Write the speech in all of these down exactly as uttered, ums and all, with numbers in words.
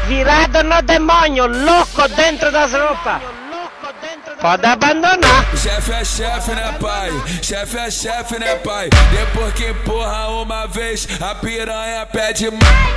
virado no demônio, louco dentro das roupas. Pode abandonar. Chefe é chefe, né, pai? Chefe é chefe, né, pai? Depois que empurra uma vez, a piranha pede mais.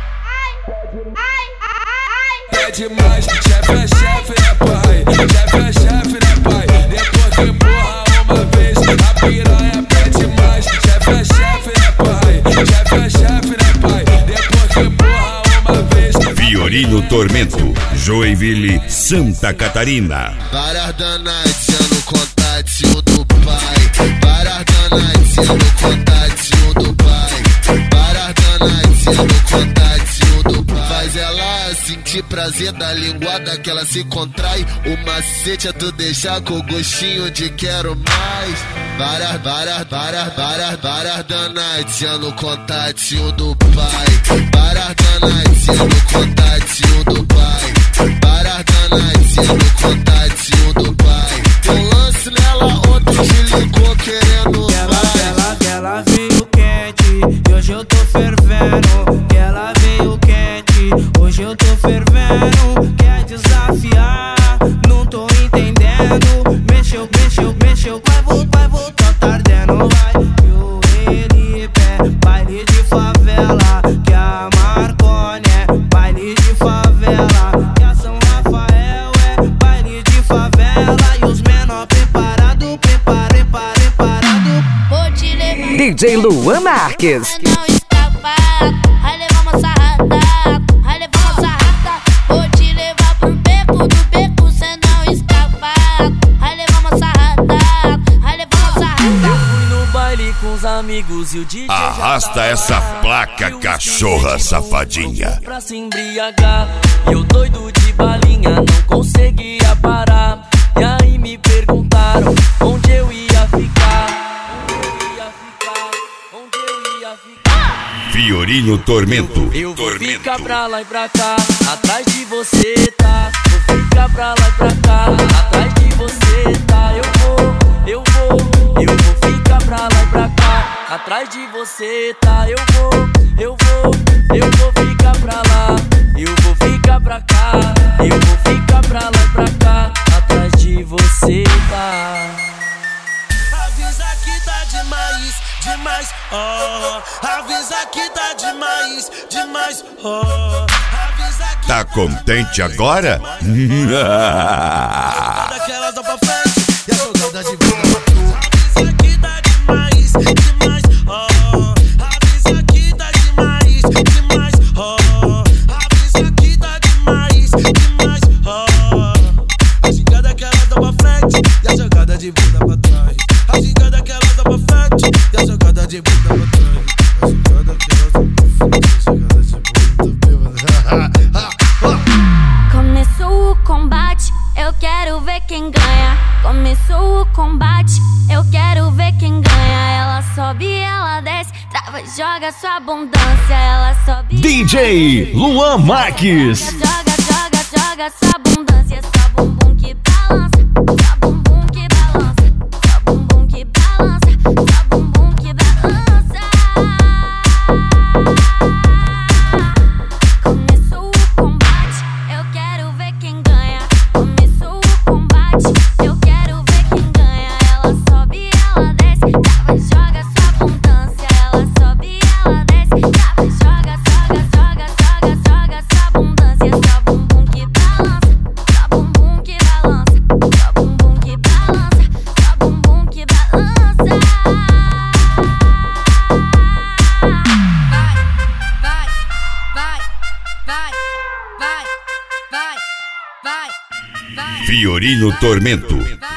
Pede mais. Chefe é chefe, né, pai? Chefe é chefe, né, pai? Depois que empurra uma vez, a piranha pede mais. Chefe é chefe, né, pai? Chefe é chefe, né, pai? Depois que empurra uma vez. Fiorino Tormento, Joinville, Santa Catarina. Para danadinha no contatinho do pai. Para danadinha no contatinho do pai. Para danadinha no contatinho do pai. Faz ela sentir prazer da linguada que ela se contrai. O macete é tu deixar com gostinho de quero mais. Para, para, para, para, para danadinha no contatinho do pai. Para danadinha no contatinho do pai. Para danadinha no contatinho do pai. Tem lance nela, ontem te ligou querendo ela, mais. ela, ela veio quente e hoje eu tô fervendo. Que ela veio quente, hoje eu tô fervendo. Quer desafiar, não tô entendendo. Mexeu, mexeu, mexeu, vai voltar, vai voltar, tá ardendo, vai. E o Elipé, baile de favela. Que a Marconi é baile de favela. Que a São Rafael é baile de favela. E os menor preparado, prepara, prepara, preparado. Vou te levar D J Luan Marques. Cê não escapa, vai levar uma sarrada, vai levar uma sarrada. Vou te levar pro beco do beco, cê não escapa, vai levar uma sarrada, vai levar uma sarrada. Eu fui no baile com os amigos e o D J Arrasta essa placa, cachorra safadinha. Pra se embriagar, e eu doido de balinha, não conseguia parar. E aí me perguntaram onde eu ia ficar, onde eu ia ficar, onde eu ia ficar. Fiorino Tormento. Eu vou Tormento. ficar pra lá e pra cá, atrás de você, tá? Vou ficar pra lá e pra cá, atrás de você, tá? Eu vou, eu vou, eu vou ficar pra lá e pra cá, atrás de você, tá? Eu vou, eu vou, eu vou ficar pra lá, eu vou ficar pra cá, eu vou ficar pra lá e pra cá, atrás de você, tá? Avisa que tá demais, demais, oh. Avisa que tá demais, demais, oh. Avisa que Tá contente agora? daquela dá pra frente e a jogada de vida pra tu. Avisa que tá demais, demais, oh. Avisa que tá demais, demais, oh. Avisa que tá demais, demais, oh. A gingada que ela dá pra frente e a jogada de bunda pra trás. A gingada que ela dá pra frente e a jogada de bunda pra trás. A gingada que ela dá pra frente, a jogada de bunda pra trás. Começou o combate, eu quero ver quem ganha. Começou o combate, eu quero ver quem ganha. Ela sobe, ela desce, trava e joga sua abundância. Ela sobe, D J Luan Marques. joga, joga, joga sua abundância. Só bumbum que balança, só bumbum que balança, só bumbum que balança, só bumbum que balança. Começou o combate, eu quero ver quem ganha. Começou o combate, eu quero ver quem ganha. Ela sobe, ela desce, trava e joga sua abundância. Ela sobe, ela desce, trava e joga, joga, joga, joga, joga sua abundância. Só bumbum que balança, só bumbum que balança, só bumbum que balança, só bumbum que balança. Vai, vai, vai, vai, vai, vai, vai, vai. Fiorino Tormento.